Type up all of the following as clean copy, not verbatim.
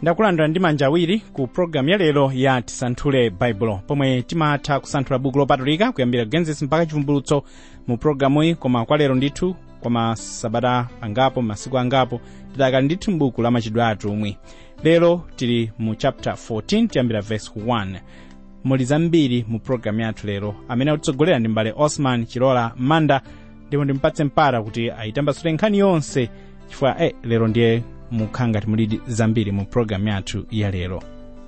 ndakulandira ndi manja awiri ku programu ya lero ya Tisanthule Baibulo, pomwe timatha kusanthula buku lopatulika kuyambira Genesis mpaka Chivumbulutso mu programu iyi. Koma kwa lero ndithu kwa masabata angapo, masiku angapo, tidakali ndithu m'buku la machitidwe atumwi. Lero tili mu chapter 14 tiyambira verse 1. Muli zambiri mu programu yathu lero. Amene atitsogolera ndi mbale Osman Chilola Manda, ndipo ndimpatse mpata kuti ayitambasule nkhani yonse chifukwa lero ndiye mukhanga timulidi zambiri mu programu yathu ya lero.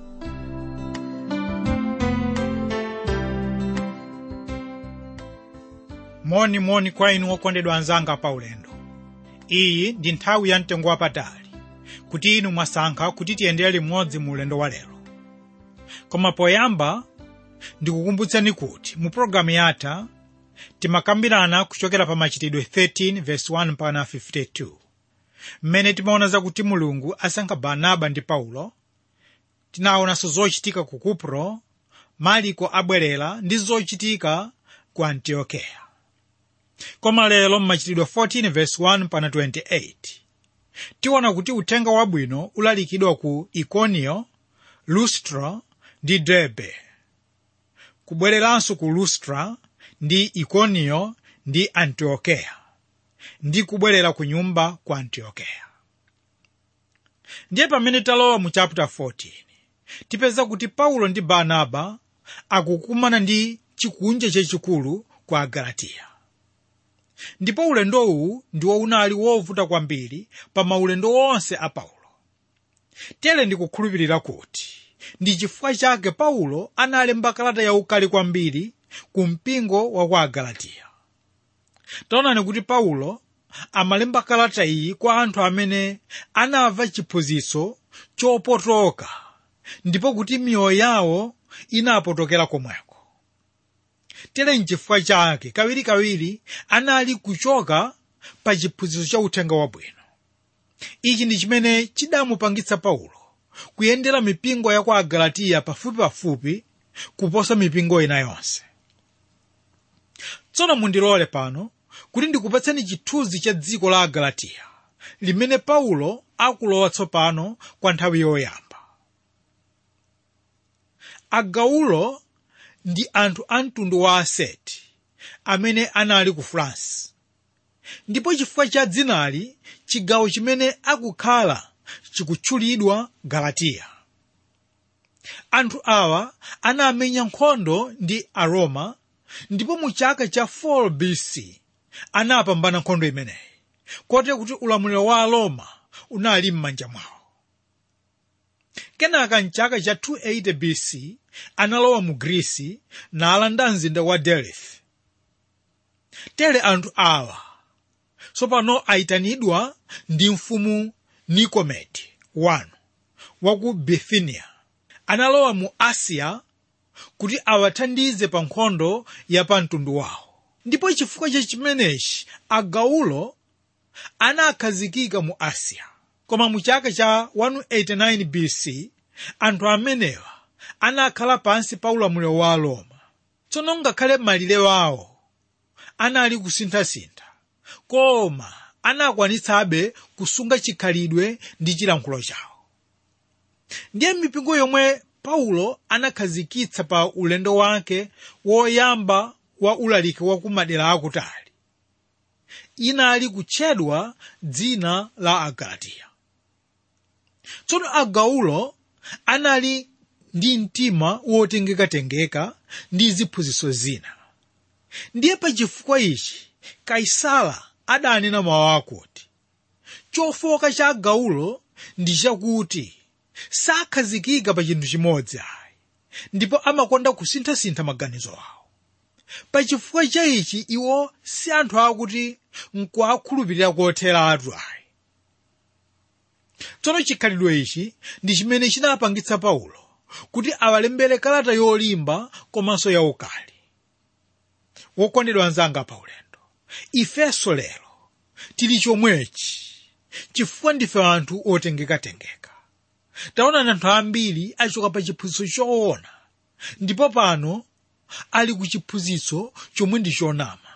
Moni kwa inu okondedwa anzanga pa ulendo. Iyi ndi nthawi ya mtengo wapatali kuti inu mwasankha kuti tiyendere limodzi mu ulendo wa lero. Koma poyamba ndikukumbutsani kuti mu programu yatha timakambirana kuchokera pa machitidwe 13 verse 1 mpaka 52. Mmene timaona zakuti Mulungu asankha Barnaba ndi Paulo. Tinaonanso zochitika ku Kupro, Mariko abwerera ndi zochitika ku Antiokeya. Koma lero mmachitidwe 14 verse 1 mpaka 28 tiona kuti uthenga wabwino ulalikidwa ku Ikonio, Lustra ndi Derbe. Kubwereranso ku Lustra ndi Ikonio ndi Antiokeya, ndi kubwerera ku nyumba kwa Antiokeya. Ndiye pamene talowa mu chapter 14 tipeza kuti Paulo ndi Barnaba akukumana ndi chikunja chachikulu kwa Agalatiya. Ndipo ulendo uwu ndiwo unali wovuta kwambiri pa maulendo onse a Paulo. Tere ndikukhulupirira kuti ndi chifukwa chake Paulo analemba kalata yaukali kwambiri ku mpingo wa kwa Agalatiya. Taonani kuti Paulo amalemba kalata iyi kwa anthu amene anamva chiphunzitso chopotoka, ndipo kuti miyoyo yawo inapotokera komweko. Tere nchifukwa chake kawirikawiri anali kuchoka pa chiphunzitso cha uthenga wabwino. Ichi ndi chimene chidamupangitsa Paulo kuyendera mipingo ya kwa Agalatiya pafupipafupi kuposa mipingo ina yonse. Tsono mundilole pano kuti ndikupatseni chithunzi cha dziko la Agalatiya limene Paulo akulowa tsopano kwa nthawi yoyamba. Agaulo ndi anthu a mtundu wa Aseti amene anali ku France. Ndipo chifukwa cha dzinali, chigawo chimene akukhala chikutchulidwa Galatiya. Anthu awa anamenya nkhondo ndi Aroma, ndipo mu chaka cha 4 BC anapambana nkhondo imeneyi, kotero kuti ulamuliro wa Aroma unali m'manja mwawo. Kenaka mchaka cha 280 BC analowa mu Grisi nalanda mzinda wa Delphi. Tere anthu awa tsopano ayitanidwa ndi mfumu Nikomedi I wa ku Bithinia. Analowa mu Asia kuti awathandize pa nkhondo ya pa mtundu wawo. Ndipo chifukwa cha chimenechi Agaulo anakhazikika mu Asia. Koma mu chaka cha 189 BC anthu amenewa anakhala pansi pa ulamuliro wa Roma. Tsono ngakhale malire wawo anali kusinthasintha, koma anakwanitsabe kusunga chikhalidwe ndi chilankhulo chawo. Ndiye mipingo yomwe Paulo anakhazikitsa pa ulendo wake woyamba wa ulaliki wa kumadera akutali inali kutchedwa dzina la Agalatiya. Tsono Agaulo anali ndi mtima wotengeka ndi ziphunzitso zina. Ndiye pa chifukwa ichi Kaisala adanena mawu akuti chofoka cha Agaulo ndi chakuti sakhazikika pa chinthu chimodzi ayi, ndipo amakonda kusinthasintha maganizo awo. Pa chifukwa cha ichi iwo si anthu akuti nkuwakhulupirira kotheratu ayi. Tsono chikhalidwe ichi ndi chimene chinapangitsa Paulo kuti awalembere kalata yolimba komanso yaukali. Wokondedwa anzanga pa ulendo, ifenso lero tili chomwechi chifukwa ndife anthu otengeka. Taona anthu ambiri achoka pa chiphunzitso choona, ndipo pano ali ku chiphunzitso chomwe ndi chonama.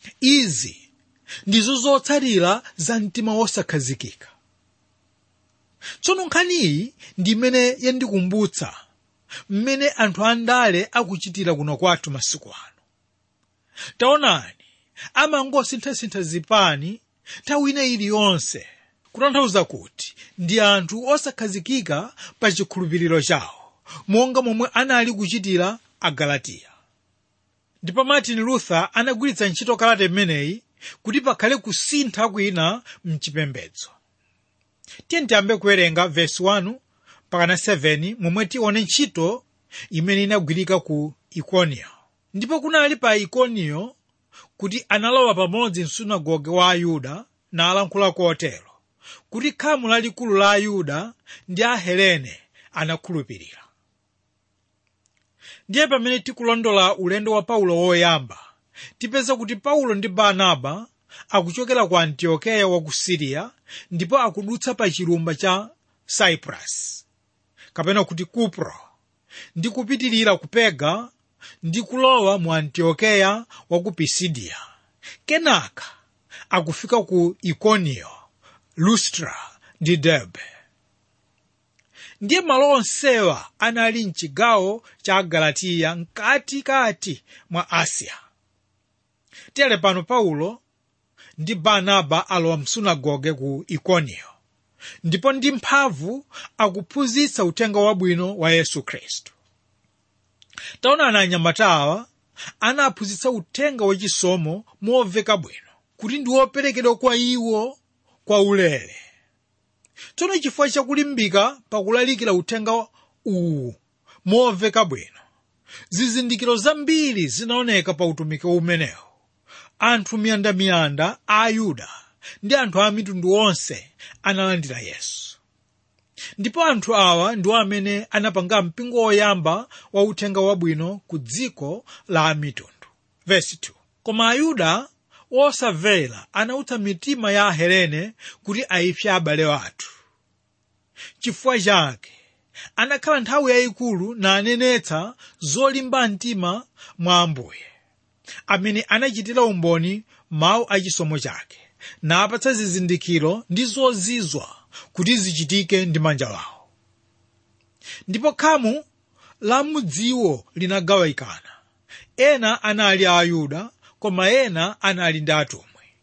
Izi ndizo zotsatira za mtima wosakhazikika. Tsono nkhaniyi ndi imene yandikumbutsa mmene anthu andale akuchitira kuno kwathu masiku ano. Taonani, amangosintha zipani nthawi ina iliyonse, kutanthauza kuti ndi anthu osakhazikika pa chikhulupiriro chawo, monga momwe anali kuchitira Agalatiya. Ndipo Martin Luther anagwiritsa ntchito kalata imeneyi kuti pakhale kusintha kwina mchipembedzo. Tiyambe kuwerenga verse 1 mpaka 7 momwe tione ntchito imene inagwirika ku Ikoniyo. Ndipo kunali pa Ikoniyo kuti analowa pamodzi msunagoge wa Ayuda nalankhula kotero kuti khamu lalikulu la Ayuda ndi Ahelene anakhulupirira. Ndiye pamene tikulondola ulendo wa Paulo woyamba, tipeza kuti Paulo ndi Barnaba akuchokera ku Antiokeya wa ku Siriya ndipo akudutsa pa chilumba cha Cyprus, kapena kuti Kupro, ndi kupitirira ku Perga ndi kulowa mu Antiokeya wa ku Pisidia. Kenaka akufika ku Ikoniyo, Lustra ndi Derbe. Ndiye malo onsewa anali mchigawo cha Galatiya mkatikati mwa Asia. Tere pano Paulo ndi Barnaba alowa msunagoge ku Ikoniyo, ndipo ndi mphamvu akuphunzitsa uthenga wabwino wa Yesu Khristu. Taonani, anyamatawa anaphunzitsa uthenga wachisomo momveka bwino, kuti ndi woperekedwa kwa iwo kwa ulere. Tsono chifukwa chakulimbika pakulalikira uthenga uwu momveka bwino, zizindikiro zambiri zinaoneka pa utumiki umenewu. Anthu miyandamiyanda a Ayuda ndi anthu a mitundu onse analandira Yesu. Ndipo anthu awa ndiwo amene anapanga mpingo woyamba wa uthenga wabwino ku dziko la mitundu. Verse 2. Koma Ayuda osamvera anautsa mitima ya Ahelene kuti aipse abale athu. Chifukwa chake anakhala nthawi yayikulu nanenetsa zolimba mtima mwa Ambuye, amene anachitira umboni mawu achisomo chake, napatsa zizindikiro ndi zozizwa kuti zichitike ndi manja wawo. Ndipo khamu la mudziwo linagawikana, ena anali a Ayuda koma ena anali ndi atumwi.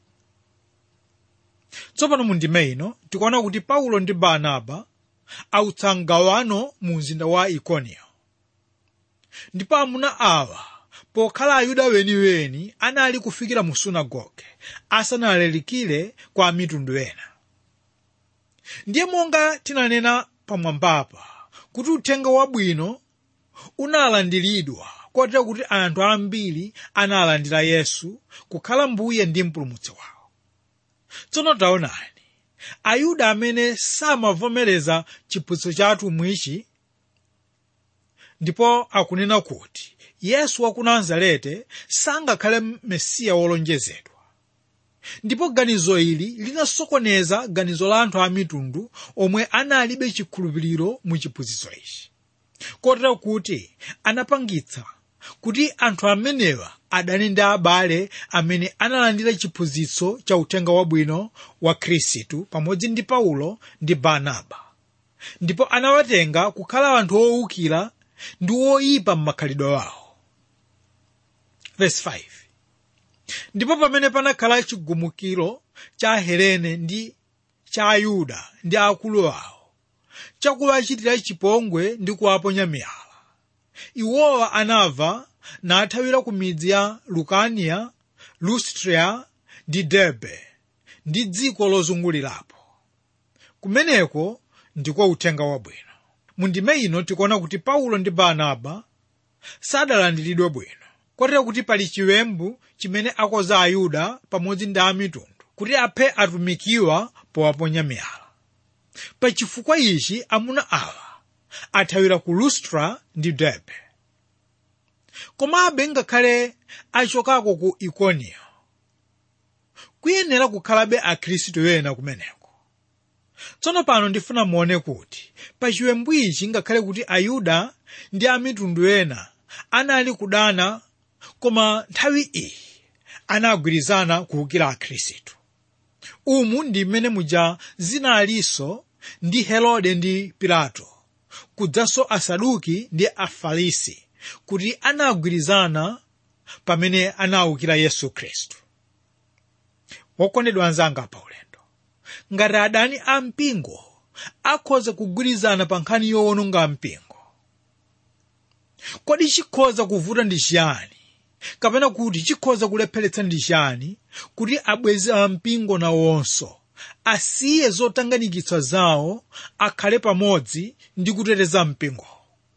Tsopano mu ndime ino tikuona kuti Paulo ndi Barnaba autsa mgawano mu mzinda wa Ikoniyo. Ndipo amuna awa, pokhala Ayuda weniweni, anali kufikira mu sunagoge asanalalikire kwa mitundu ena. Ndiye monga tinanena pamwambapa kuti uthenga wabwino unalandiridwa kotera kuti anthu ambiri analandira Yesu kukhala Mbuye ndi Mpulumutsi wawo. Tsono taonani, Ayuda amene samavomereza chiphunzitso cha atumwichi ndipo akunena kuti Yesu wa ku Nazareti sangakhale Mesiya wolonjezedwa. Ndipo ganizo ili linasokoneza ganizo la anthu a mitundu omwe analibe chikhulupiriro mu chiphunzitso ichi, kotera kuti anapangitsa kuti anthu amenewa adani ndi abale amene analandira chiphunzitso cha uthenga wabwino wa Khristu pamodzi ndi Paulo ndi Barnaba, ndipo anawatenga kukhala anthu owukira ndi oyipa m'makhalidwe awo. Verse 5. Ndipo pamene panakhala chigumukiro cha Ahelene ndi cha Ayuda ndi akulu awo, chakuwachitira chipongwe ndi kuwaponya miyala, iwowa anamva nathawira ku midzi ya Lukania, Lustra ndi Derbe ndi dziko lozungulirapo. Kumeneko ndiko uthenga wabwino. Mu ndime ino tikuona kuti Paulo ndi Barnaba sadalandiridwe bwino, kotera kuti pali chiwembu chimene akoza Ayuda pamodzi ndi amitundu kuti aphe atumikiwa powaponya miyala. Pa chifukwa ichi amuna awa athawira ku Lustra ndi Derbe. Komabe ngakhale achokako ku Ikoniyo, kuyenera kukhalabe akhristu ena kumeneko. Tsono pano ndifuna muone kuti pa chiwembu ichi ngakhale kuti Ayuda ndi amitundu ena anali kudana, koma nthawi iyi anagwirizana kuwukira akhristu. Umu ndi mmene muja zinalinso ndi Herode ndi Pilato, kudzanso Asaduki ndi Afarisi, kuti anagwirizana pamene anawukira Yesu Khristu. Wokondedwa anzanga pa ulendo, ngati adani a mpingo akhoza kugwirizana pa nkhani yowononga mpingo, kodi chikhoza kuvuta ndi chiyani? Kapena kuti chikhoza kulepheretsa ndi chiyani kuti abwenzi a mpingo nawonso asiye zotanganikitsa zawo akhale pamodzi ndi kuteteza mpingo?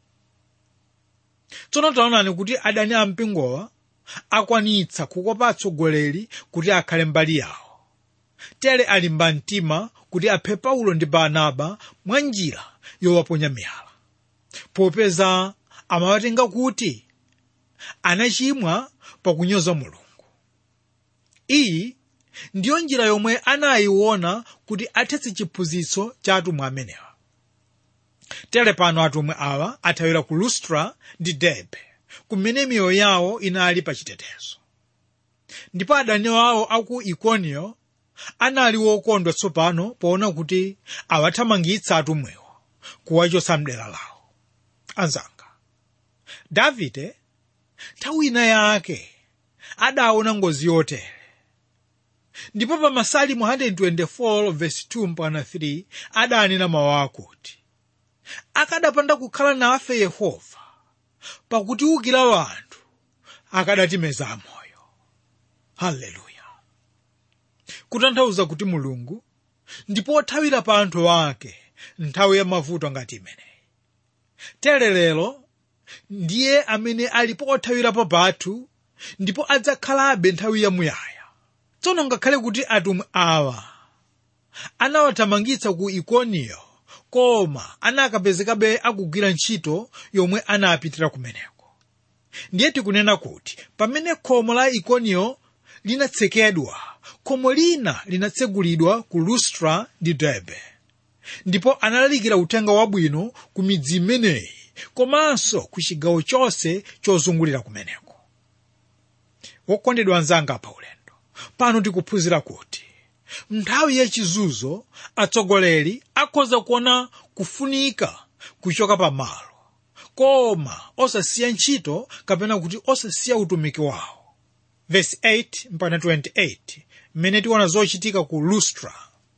Tsono taonani kuti adani a mpingowa akwanitsa kukopa atsogoleri kuti akhale mbali yawo. Tere alimba mtima kuti aphe Paulo ndi Barnaba mwa njira yowaponya miyala, popeza amawatenga kuti anachimwa pakunyoza Mulungu. Iyi ndiyo njira yomwe anayiona kuti athetse chiphunzitso cha atumwi amenewa. Tere pano atumwi awa athawira ku Lustra ndi Derbe, kumene miyoyo yawo inali pa chitetezo. Ndipo adani awo aku Ikonio anali wokondwa tsopano poona kuti awathamangitsa atumwiwo kuwachotsa mdera lawo. Anzanga, Davide nthawi ina yake adaona ngozi yotere, ndipo pa Masalimo 124:2-3 adanena mawu akuti, akadapanda kukhala nafe Yehova pakutiwukira wanthu, akadatimeza amoyo. Haleluya! Kutanthauza kuti Mulungu ndipo othawira pa anthu ake nthawi ya mavuto ngati imeneyi. Tere lero ndiye amene alipo othawirapo pathu ndipo adzakhalabe nthawi yamuyaya. Tsono ngakhale kuti atumwi awa anawathamangitsa ku Ikonio, koma anakapezekabe akugwira ntchito yomwe anapitira kumeneko. Ndiye tikunena kuti pamene khomo la Ikonio linatsekedwa, khomo lina linatsegulidwa ku Lustra ndi Derbe, ndipo analalikira uthenga wabwino ku midzi imeneyi komanso ku chigawo chonse chozungulira kumeneko. Wokondedwa anzanga pa ulendo, pano tikuphunzira kuti nthawi yachizunzo atsogoleri akhoza kuona kufunika kuchoka pamalo, koma osasiya ntchito kapena kuti osasiya utumiki wawo. Verse 8-28 mmene tiona zochitika ku Lustra.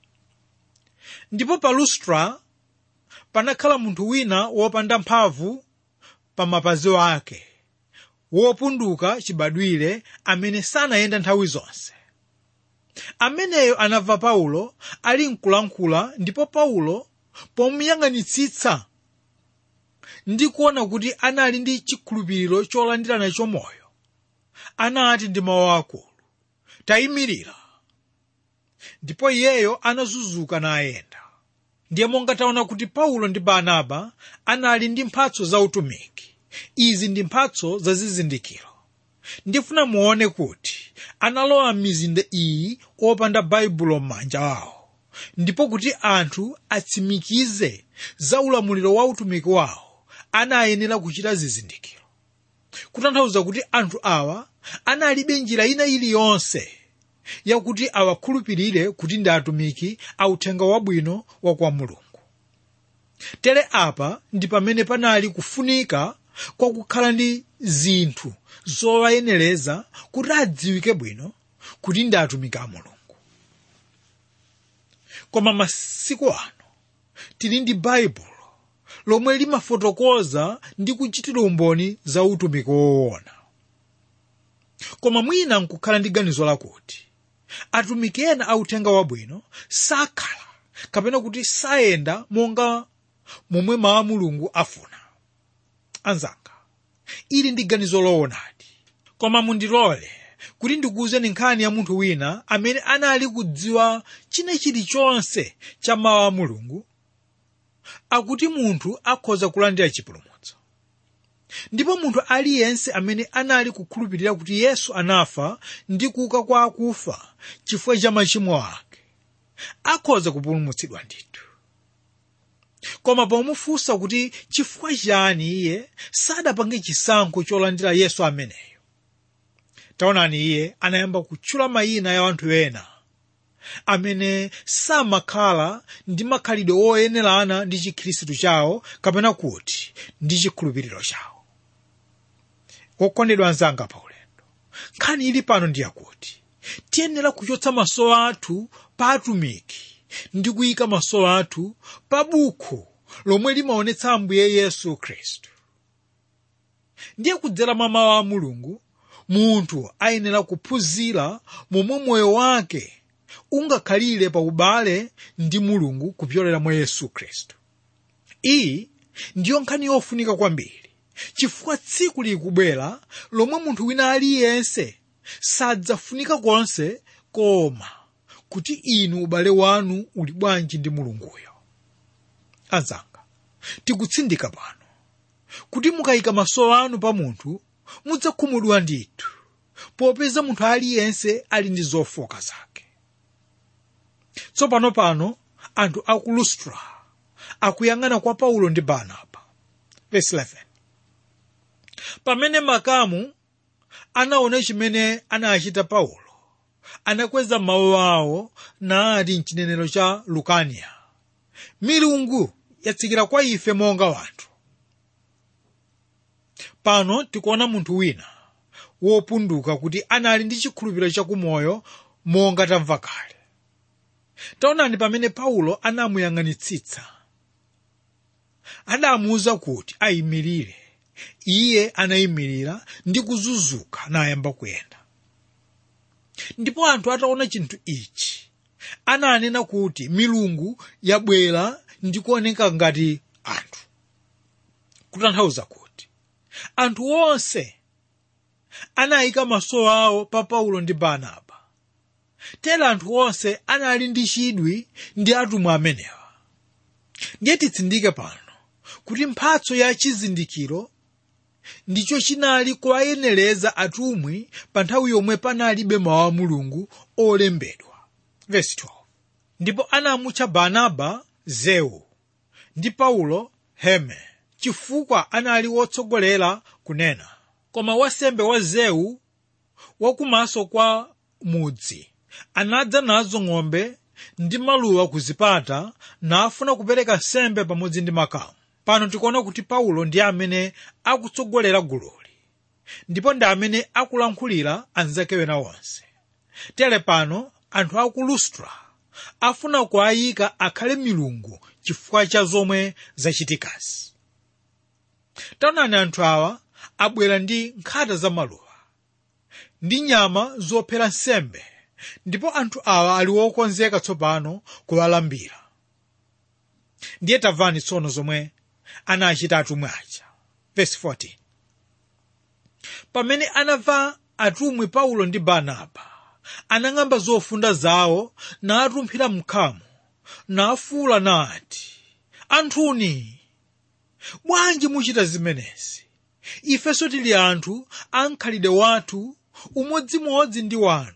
Ndipo pa Lustra panakhala munthu wina wopanda mphamvu pa mapazi ake, wopunduka chibadwire, amene sanayenda nthawi zonse. Ameneyo anamva Paulo ali nkulankhula, ndipo Paulo pomuyang'anitsitsa ndi kuona kuti anali ndi chikhulupiriro cholandira nacho moyo, anati ndi mawu akulu, tayimirira. Ndipo iyeyo anazunzuka nayenda. Ndiye monga taona kuti Paulo ndi Barnaba anali ndi mphatso za utumiki. Izi ndi mphatso za zizindikiro. Ndifuna muone kuti analowa m'mizinda iyi opanda baibulo m'manja awo, ndipo kuti anthu atsimikize za ulamuliro wa utumiki wawo anayenera kuchita zizindikiro. Kutanthauza kuti anthu awa analibe njira ina iliyonse yakuti awakhulupirire kuti ndi atumiki a uthenga wabwino wa kwa Mulungu. Tere apa ndi pamene panali kufunika kwa kukhala ndi zinthu zowayenereza kuti adziwike bwino kuti ndi atumiki a Mulungu. Koma masiku ano tili ndi baibulo lomwe limafotokoza ndi kuchitira umboni za utumiki woona. Koma mwina nkukhala ndi ganizo lakuti atumiki ena a uthenga wabwino sakhala kapena kuti sayenda monga momwe mawu a Mulungu afuna. Anzanga, ili ndi ganizo loonadi, koma mundilole kuti ndikuwuzeni nkhani ya munthu wina amene anali kudziwa china chilichonse cha mawu a Mulungu, akuti munthu akhoza kulandira chipulumutso. Ndipo munthu aliyense amene anali kukhulupirira kuti Yesu anafa ndi kuuka kwa akufa chifukwa cha machimo ake akhoza kupulumutsidwa ndithu. Koma pomufunsa kuti chifukwa chani iye sadapange chisankho cholandira Yesu ameneyo, taonani iye anayamba kutchula mayina ya anthu ena amene samakhala ndi makhalidwe oyenerana ndi chikhristu chawo kapena kuti ndi chikhulupiriro chawo. Okondedwa anzanga pa ulendo, nkhani ili pano ndi yakuti tiyenera kuchotsa maso athu pa atumiki ndi kuyika maso athu pa buku lomwe limaonetsa Ambuye Yesu Khristu. Ndiye kudzera mwa mawu a Mulungu munthu ayenera kuphunzira momwe moyo wake ungakhalire pa ubale ndi Mulungu kupyolera mwa Yesu Khristu. Iyi ndiyo nkhani yofunika kwambiri, chifukwa tsiku likubwera lomwe munthu wina aliyense sadzafunika konse koma kuti inu ubale wanu uli bwanji ndi Mulunguyo. Anzanga, tikutsindika pano kuti mukayika maso anu pa munthu mudzakhumudwa ndithu, popeza munthu aliyense ali ndi zofoka zake. Tsopano pano anthu a ku Lustra akuyang'ana kwa Paulo ndi Barnaba. Verse 11. Pamene makamu anaona chimene anachita Paulo, anakweza mawu awo nati mchinenero cha Lukania, milungu yatsikira kwa ife monga wanthu. Pano tikuona munthu wina wopunduka kuti anali ndi chikhulupiriro chakumoyo monga tamva kale. Taonani pamene Paulo anamuyang'anitsitsa, adamuwuza kuti ayimirire. Iye anayimirira ndi kuzunzuka nayamba kuyenda. Ndipo anthu ataona chinthu ichi ananena kuti milungu yabwera ndi kuoneka ngati anthu. Kutanthauza kuti anthu onse anayika maso awo pa Paulo ndi Barnaba. Tera anthu onse anali ndi chidwi ndi atumwi amenewa. Ndiye titsindike pano kuti mphatso ya chizindikiro ndicho chinali kuwayenereza atumwi pa nthawi yomwe panalibe mawu a Mulungu olembedwa. Verse 12. Ndipo anamutcha Barnaba Zeu ndi Paulo Herme, chifukwa anali wotsogolera kunena. Koma wansembe wa Zeu wakumaso kwa mudzi anadza nazo ng'ombe ndi maluwa ku zipata nafuna kupereka nsembe pamodzi ndi makamu. Pano tikuona kuti Paulo ndi amene akutsogolera gululi, ndipo ndi amene akulankhulira anzake wena onse. Tere pano anthu a ku Lustra afuna kuayika akhale milungu chifukwa cha zomwe zachitikazi. Taonani anthu awa abwera ndi nkhata za maluwa ndi nyama zophera nsembe, ndipo anthu awa ali wokonzeka tsopano kuwalambira. Ndiye tamvani tsono zomwe anachita atumwi aja. Verse 14. Pamene anamva atumwi Paulo ndi Barnaba, anang'amba zofunda zawo natumphira mkhamu, nafuwula nati, anthuni, bwanji muchita zimenezi? Ifenso tili anthu ankhalidwe wathu umodzimodzi ndi wanu,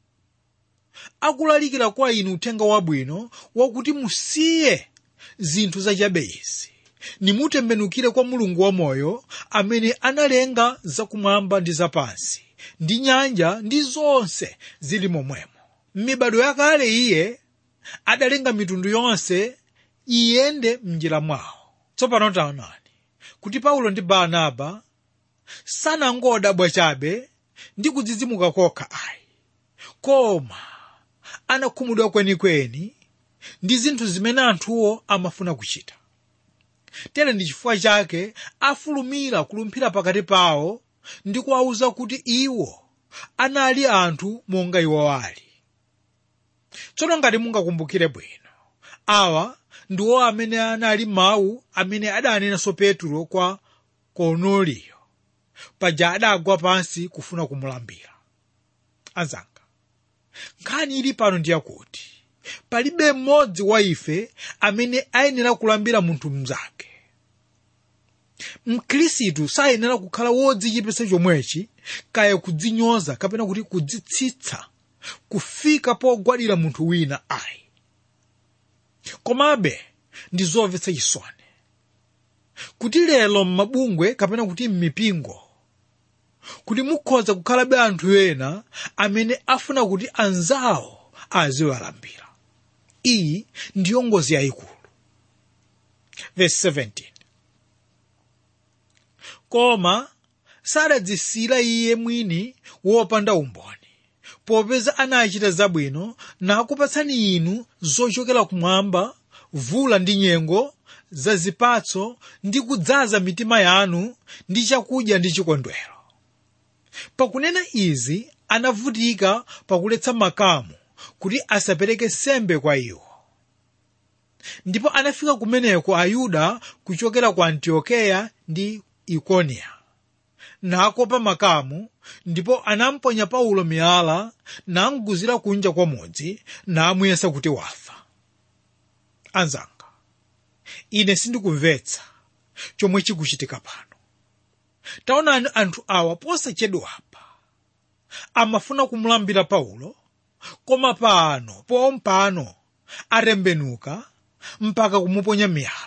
akulalikira kwa inu uthenga wabwino wakuti musiye zinthu zachabe izi, nimutembenukire kwa Mulungu wamoyo amene analenga zakumwamba ndi zapansi ndi nyanja ndi zonse zili momwemo. M'mibado yakale iye adalenga mitundu yonse iyende m'njira mwawo. Tsopano taonani kuti Paulo ndi Barnaba sanangodabwa chabe ndi kudzidzimuka kokha ayi, koma anakhumudwa kwenikweni ndi zinthu zimene anthuwo amafuna kuchita. Tere ndi chifukwa chake afulumira kulumphira pakati pawo ndi kuwawuza kuti iwo anali anthu monga iwo ali. Tsono ngati mungakumbukire bwino, awa ndiwo amene anali mawu amene adanenanso Petro kwa Korneliyo paja adagwa pansi kufuna kumulambira. Anzanga, nkhani ili pano ndi yakuti palibe mmodzi wa ife amene ayenera kulambira munthu mnzake. Mkhristu sayenera kukhala wodzichepetsa chomwechi, kaya kudzinyoza kapena kuti kudzitsitsa kufika pogwadira munthu wina ayi. Komabe ndi zomvetsa chisoni kuti lero m'mabungwe kapena kuti m'mipingo kuti mukhoza kukhalabe anthu ena amene afuna kuti anzawo aziwalambira. Iyi ndiyo ngozi yayikulu. Verse 17. Koma sadadzisira iye mwini wopanda umboni, popeza anachita zabwino nakupatsani inu zochokera kumwamba, vula ndi nyengo za zipatso ndi kudzaza mitima yanu ndi chakudya ndi chikondwero. Pakunena izi anavutika pakuletsa makamu kuti asapereke sembe kwa iwo. Ndipo anafika kumeneko Ayuda kuchokera ku Antiokeya ndi Ikonia, nakopa makamu, ndipo anamponya Paulo miyala namguzira kunja kwa mudzi namuyesa kuti wafa. Anzanga, ine sindikumvetsa chomwe chikuchitika pano. Taonani anthu awa posachedwapa amafuna kumulambira Paulo, koma pompano atembenuka mpaka kumuponya miyala.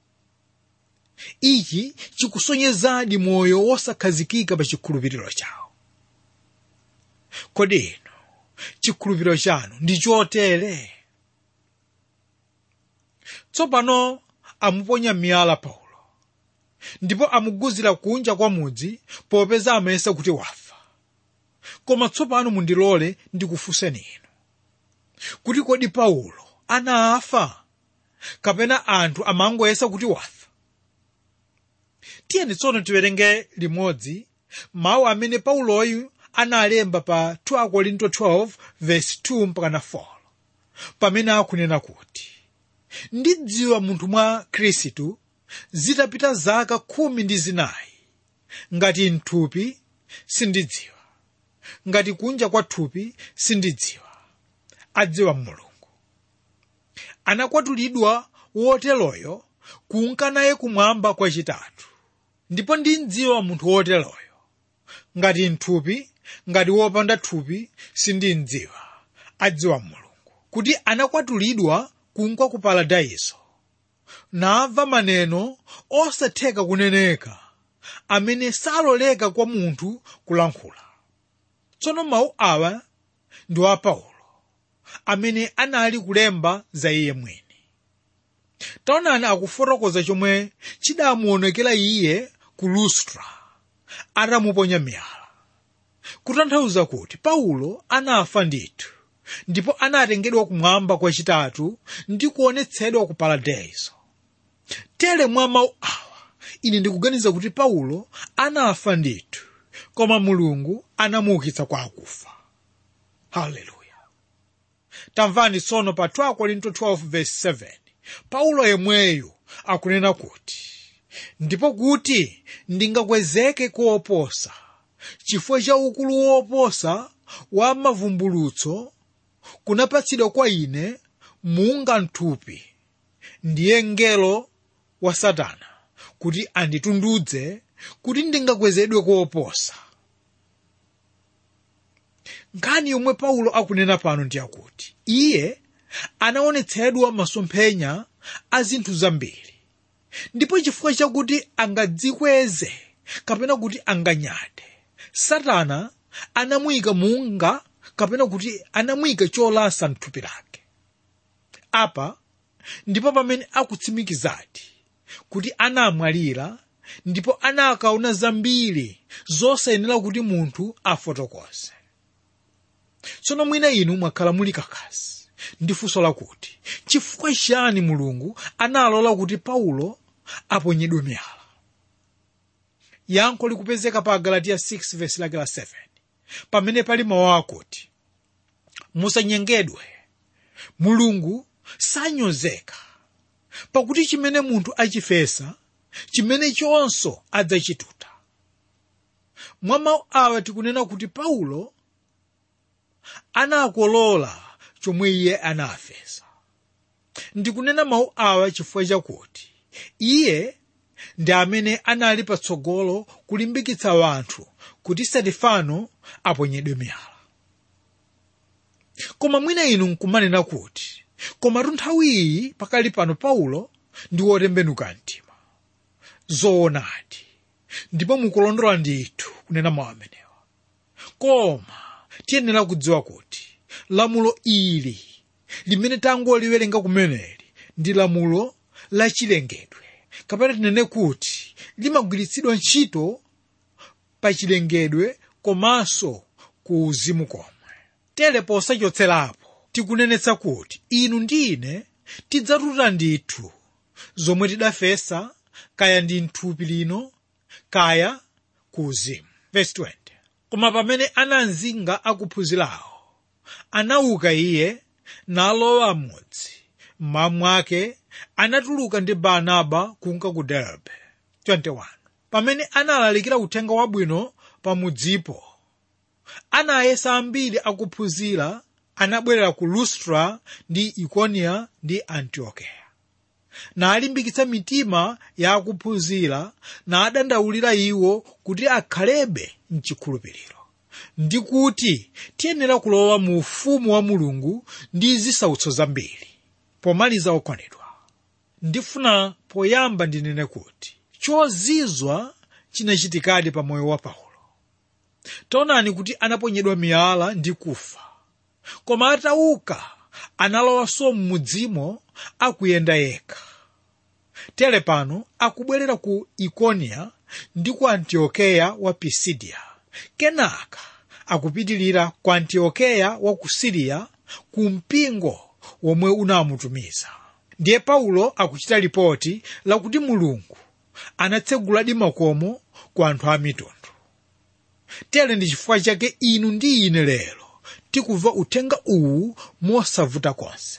Ichi chikusonyezadi moyo wosakhazikika pa chikhulupiriro chawo. Kodi ino chikhulupiriro chanu ndi chotere? Tsopano amuponya miyala Paulo, ndipo amuguzira kunja kwa mudzi popeza amayesa kuti wafa. Koma tsopano mundilole ndikufunseni inu, kuti kodi Paulo anafa kapena anthu amangoyesa kuti wafa? Tiyeni tsono tiwerenge limodzi mawu amene Pauloyu analemba pa 2 Korinto 12 verse 2 mpaka 4, pamene akunena kuti, ndidziwa munthu mwa Khristu zitapita zaka 19, ngati mthupi sindidziwa, ngati kunja kwa thupi sindidziwa, adziwa Mulungu. Anakwatulidwa woteroyo kunka naye kumwamba kwachitatu. Ndipo ndidziwa munthu woteroyo, ngati mthupi, ngati wopanda thupi sindidziwa, adziwa Mulungu. Kuti anakwatulidwa kunka ku paradiso, namva maneno osatheka kuneneka, amene saloleka kwa munthu kulankhula. Tsono mawu awa ndi wa Paulo, amene anali kulemba za iye mwini. Taonani akufotokoza chomwe chidamuonekera iye ku Lustra atamuponya miyala, kutanthauza kuti Paulo anafa ndithu, ndipo anatengedwa kumwamba kwachitatu ndi kuonetsedwa ku paradiso. Tere mwa mawu awa ine ndikuganiza kuti Paulo anafa ndithu, koma Mulungu anamuukitsa kwa akufa. Haleluya. Tamvani tsono pa 2 Korinto 12 verse 7, Paulo yemweyo akunena kuti, ndipo kuti ndingakwezeke kuoposa chifukwa cha ukulu woposa wa mavumbulutso kunapatsidwa kwa ine munga mthupi, ndiye mngelo wa Satana, kuti anditundudze kuti ndingakwezedwe kuoposa. Nkhani yomwe Paulo akunena pano ndi yakuti iye anaonetsedwa masomphenya a zinthu zambiri, ndipo chifukwa chakuti angadzikweze kapena kuti anganyade, Satana anamuyika munga kapena kuti anamuyika cholasa mthupi lake. Apa ndipo pamene akutsimikizadi kuti anamwalira, ndipo anakaona zambiri zosayenera kuti munthu afotokoze. Tsono mwina inu mwakhala muli kakasi ndi funso lakuti, chifukwa chani Mulungu analola kuti Paulo aponyedwe miyala? Yankho likupezeka pa Galatiya 6 verse lake la 7, pamene pali mawu akuti, musanyengedwe, Mulungu sanyozeka, pakuti chimene munthu achifesa chimene chonso adzachituta. Mwa mawu awa tikunena kuti Paulo anakolola chomwe iye anafesa. Ndikunena mawu awa chifukwa chakuti iye ndi amene anali patsogolo kulimbikitsa wanthu kuti Stefano aponyedwe miyala. Koma mwina inu nkumanena kuti, koma nthawi iyi pakali pano Paulo ndi wotembenuka mtima. Zoonadi, ndipo mukulondola ndithu kunena mawu amenewa. Koma tiyenera kudziwa kuti lamulo ili limene tangoliwerenga kumeneli ndi lamulo la chilengedwe, kapena tinene kuti limagwiritsidwa ntchito pa chilengedwe komanso ku uzimu komwe. Tere posachotserapo tikunenetsa kuti inu ndi ine tidzatuta ndithu zomwe tidafesa, kaya ndi mthupi lino kaya ku uzimu. Verse 20. Koma pamene anamzinga akuphunzirawo, anauka iye nalowa m'mudzi. Mmawa mwake anatuluka ndi Barnaba kunka ku Derbe. 21. Pamene analalikira uthenga wabwino pa mudzipo, anayesa ambiri akuphunzira anabwerera ku Lustra ndi Ikonia ndi Antiokeya. Nalimbikitsa mitima ya akuphunzira na adandaulira iwo kuti akhalebe mchikhulupiriro, ndi kuti tiyenera kulowa mu ufumu wa Mulungu ndi zisautso zambiri. Pomaliza okondedwa, ndifuna poyamba ndinene kuti chozizwa chinachitikadi pa moyo wa Paulo. Taonani kuti anaponyedwa miyala ndi kufa, koma atauka analowanso m'mudzimo akuyenda yekha. Tere pano akubwerera ku Ikonia ndi ku Antiokeya wa Pisidia. Kenaka akupitilira ku Antiokeya wa ku Siriya, ku mpingo womwe unamutumiza. Ndiye Paulo akuchita ripoti lakuti Mulungu anatseguladi makomo ku anthu a mitundu. Tere ndi chifukwa chake inu ndi ine lero tikumva uthenga uwu mosavuta konse.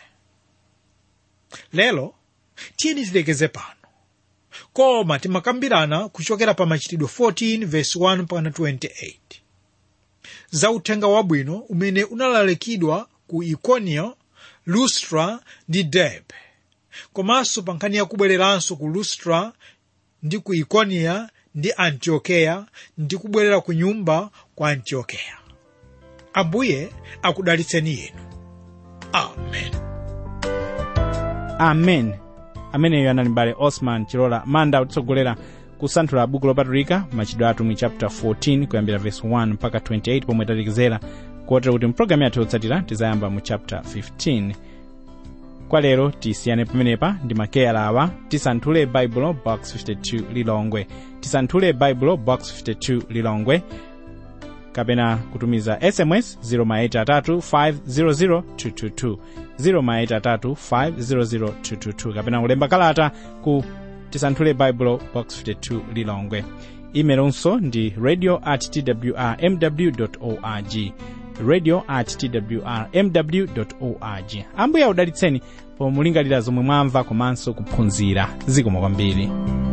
Lero tiyeni tilekeze pano, koma timakambirana kuchokera pa Machitidwe 14 verse 1 mpaka 28 za uthenga wabwino umene unalalikidwa ku Ikonia, Lustra ndi Derbe, komanso pa nkhani ya kubwereranso ku Lustra ndi ku Ikonia ndi Antiokeya ndi kubwerera ku nyumba kwa Antiokeya. Ambuye akudalitseni inu. Amen. Amen. Ameneyo anali mbale Osman Chilola Manda utitsogolera kusanthula buku lopatulika Machitidwe atumwi chapter 14 kuyambira verse 1 mpaka 28 pomwe talekezera, kotero kuti mpulogalamu yathu yotsatira tizayamba mu chapter 15. Kwa lero tisiyane pamenepa ndi makeyala awa: Tisanthule Bible box 52 Lilongwe, Tisanthule Bible box 52 Lilongwe, kapena kutumiza SMS 083500222 083500222, kapena kulemba kalata ku Tisanthule Bible box 52 Lilongwe. Emailonso ndi radio@twrmw.org, radio@twrmw.org. Ambuye audalitseni pomulingalira zomwe mwamva komanso kuphunzira. Zikomo kwambiri.